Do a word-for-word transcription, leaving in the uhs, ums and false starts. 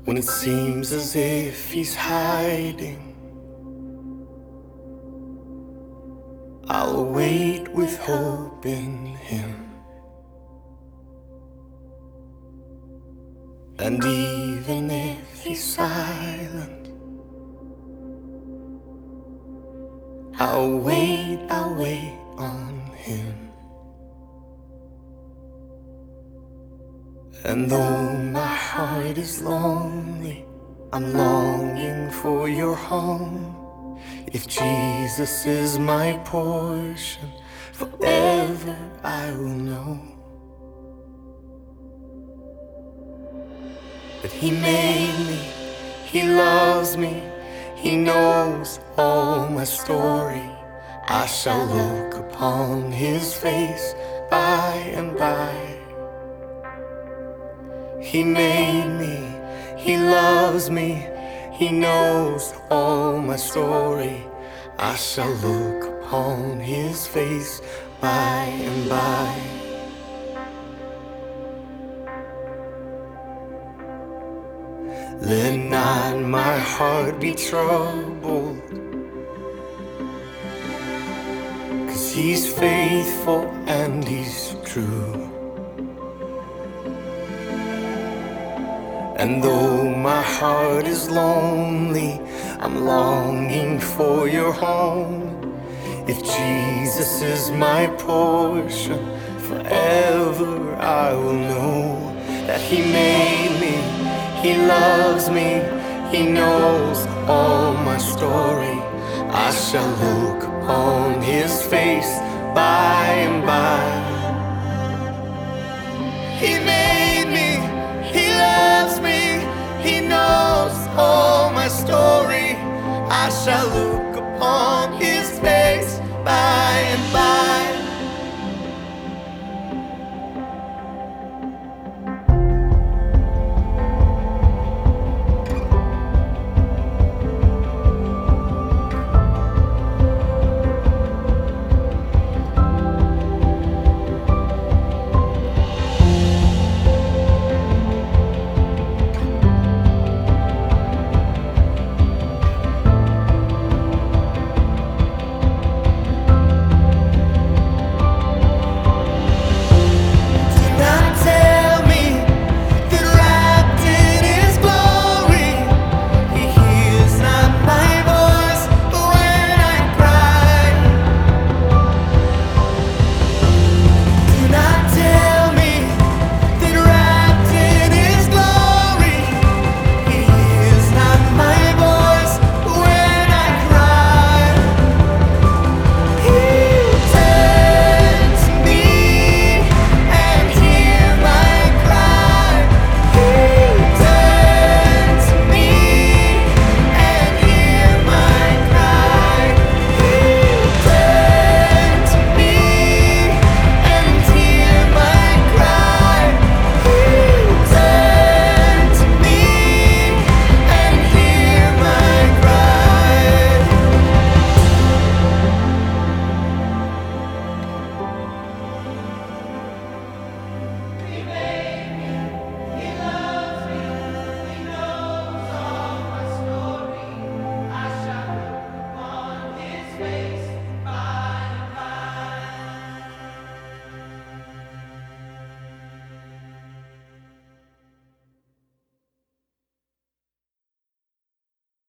When it seems as if he's hiding, I'll wait with hope in him. And even if he's silent, I'll wait, I'll wait on him. And though my heart is lonely, I'm longing for your home. If Jesus is my portion, forever I will know that he made me, he loves me, he knows all my story. I shall look upon his face by and by. He made me, he loves me, he knows all my story. I shall look upon his face by and by. Let not my heart be troubled, 'cause he's faithful and he's true. And though my heart is lonely, I'm longing for your home. If Jesus is my portion, forever I will know that he made me, he loves me, he knows all my story. I shall look upon his face by and by. He made me, he loves me, he knows all my story. I shall look upon his face by and by.